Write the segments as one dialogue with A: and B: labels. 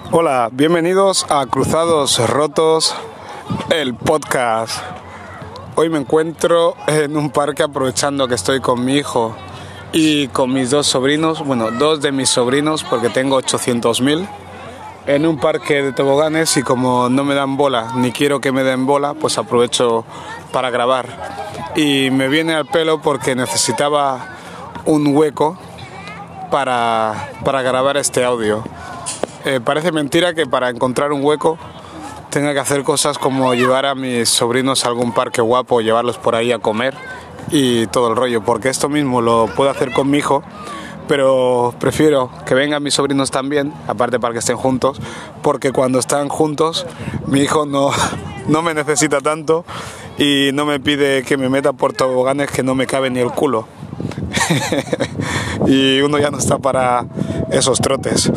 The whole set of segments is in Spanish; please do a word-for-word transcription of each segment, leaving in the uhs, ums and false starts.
A: Hola, bienvenidos a Cruzados Rotos, el podcast. Hoy me encuentro en un parque aprovechando que estoy con mi hijo y con mis dos sobrinos, bueno, dos de mis sobrinos porque tengo ochocientos mil, en un parque de toboganes y como no me dan bola, ni quiero que me den bola, pues aprovecho para grabar. Y me viene al pelo porque necesitaba un hueco para, para grabar este audio. Eh, parece mentira que para encontrar un hueco tenga que hacer cosas como llevar a mis sobrinos a algún parque guapo, llevarlos por ahí a comer y todo el rollo, porque esto mismo lo puedo hacer con mi hijo, pero prefiero que vengan mis sobrinos también, aparte para que estén juntos, porque cuando están juntos mi hijo no, no me necesita tanto y no me pide que me meta por toboganes que no me cabe ni el culo. Y uno ya no está para esos trotes.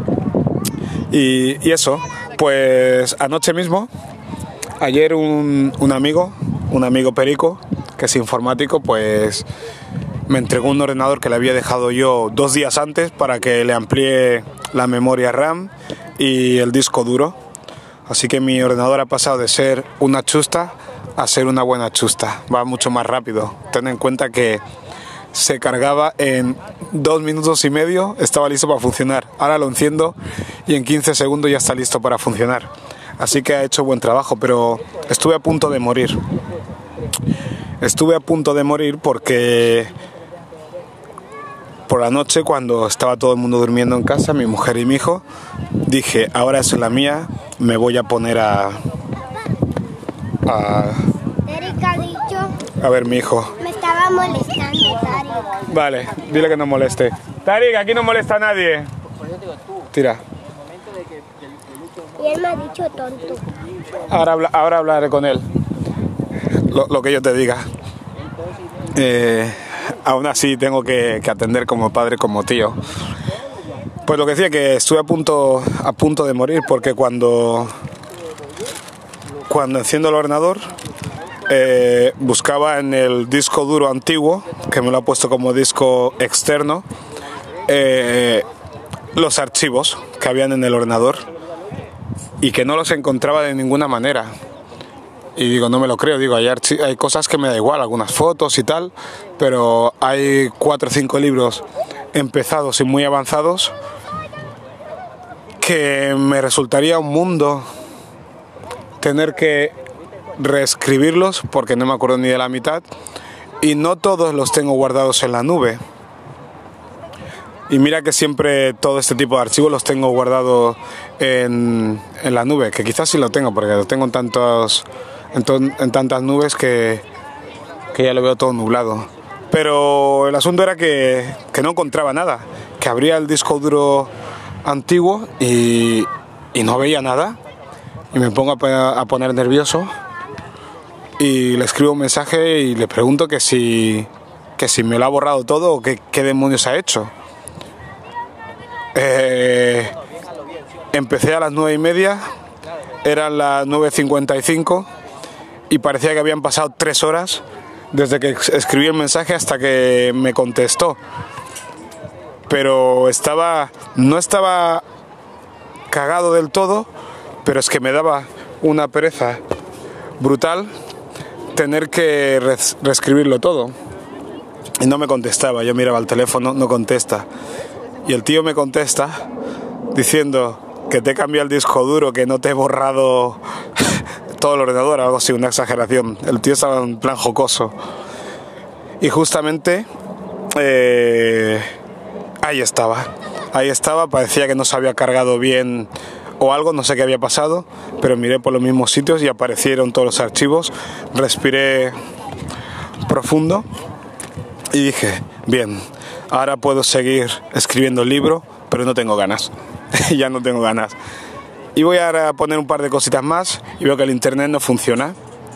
A: Y, y eso, pues anoche mismo, ayer un, un amigo, un amigo Perico, que es informático, pues me entregó un ordenador que le había dejado yo dos días antes para que le amplíe la memoria RAM y el disco duro. Así que mi ordenador ha pasado de ser una chusta a ser una buena chusta, va mucho más rápido. Ten en cuenta que se cargaba en dos minutos y medio, estaba listo para funcionar. Ahora lo enciendo y en quince segundos ya está listo para funcionar. Así que ha hecho buen trabajo, pero estuve a punto de morir. Estuve a punto de morir porque por la noche, cuando estaba todo el mundo durmiendo en casa, mi mujer y mi hijo, dije, ahora es la mía, me voy a poner a... a...
B: Erika ha dicho...
A: A ver, mi hijo.
B: Me estaba molestando, Tarik.
A: Vale, dile que no moleste. Tarik, aquí no molesta a nadie. Tira.
B: Y él me ha dicho tonto.
A: Ahora, habla, ahora hablaré con él. Lo, lo que yo te diga. Eh, aún así tengo que, que atender como padre, como tío. Pues lo que decía, que estuve a punto, a punto de morir porque cuando, cuando enciendo el ordenador, eh, buscaba en el disco duro antiguo, que me lo ha puesto como disco externo, eh, los archivos que habían en el ordenador y que no los encontraba de ninguna manera. Y digo, no me lo creo, digo, hay, archi- hay cosas que me da igual, algunas fotos y tal, pero hay cuatro o cinco libros empezados y muy avanzados que me resultaría un mundo tener que reescribirlos porque no me acuerdo ni de la mitad y no todos los tengo guardados en la nube. Y mira que siempre todo este tipo de archivos los tengo guardados en, en la nube, que quizás sí lo tengo porque lo tengo en tantos en, to, en tantas nubes que, que ya lo veo todo nublado. Pero el asunto era que, que no encontraba nada, que abría el disco duro antiguo y, y no veía nada. Y me pongo a, a poner nervioso y le escribo un mensaje y le pregunto que si, que si me lo ha borrado todo o que, qué demonios ha hecho. Eh, empecé a las nueve y media, eran las nueve cincuenta y cinco y parecía que habían pasado tres horas desde que escribí el mensaje hasta que me contestó. Pero estaba, no estaba cagado del todo, pero es que me daba una pereza brutal tener que res- reescribirlo todo. Y no me contestaba, yo miraba el teléfono, no contesta. Y el tío me contesta diciendo que te he cambiado el disco duro, que no te he borrado todo el ordenador, algo así, una exageración. El tío estaba en plan jocoso. Y justamente eh, ahí estaba, ahí estaba, parecía que no se había cargado bien o algo, no sé qué había pasado, pero miré por los mismos sitios y aparecieron todos los archivos. Respiré profundo y dije, bien, ahora puedo seguir escribiendo el libro, pero no tengo ganas. Ya no tengo ganas. Y voy a poner un par de cositas más y veo que el internet no funciona.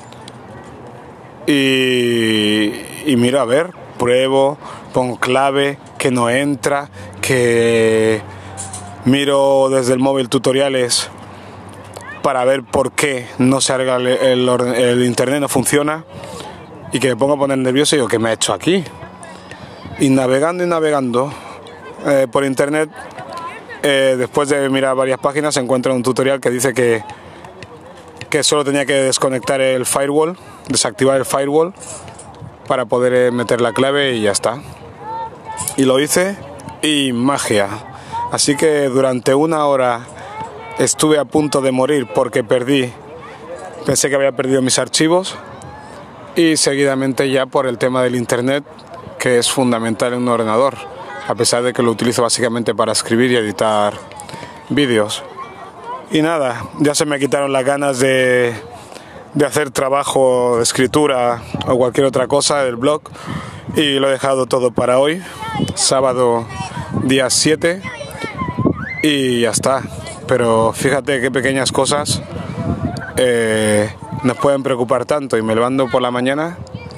A: Y, y miro a ver, pruebo, pongo clave, que no entra, que miro desde el móvil tutoriales para ver por qué no se arregla el, el, el internet, no funciona, y que me pongo a poner nervioso y digo, ¿qué me ha hecho aquí? Y navegando y navegando eh, por internet eh, después de mirar varias páginas encuentro un tutorial que dice que, que solo tenía que desconectar el firewall, desactivar el firewall para poder eh, meter la clave y ya está. Y lo hice y magia. Así que durante una hora estuve a punto de morir porque perdí, pensé que había perdido mis archivos, y seguidamente ya por el tema del internet, que es fundamental en un ordenador, a pesar de que lo utilizo básicamente para escribir y editar vídeos. Y nada, ya se me quitaron las ganas de, de hacer trabajo de escritura o cualquier otra cosa del blog, y lo he dejado todo para hoy, sábado día siete, y ya está. Pero fíjate qué pequeñas cosas eh, nos pueden preocupar tanto, y me levanto por la mañana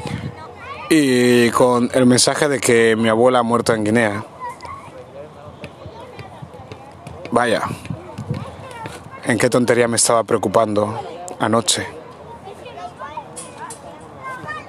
A: y con el mensaje de que mi abuela ha muerto en Guinea. Vaya, en qué tontería me estaba preocupando anoche.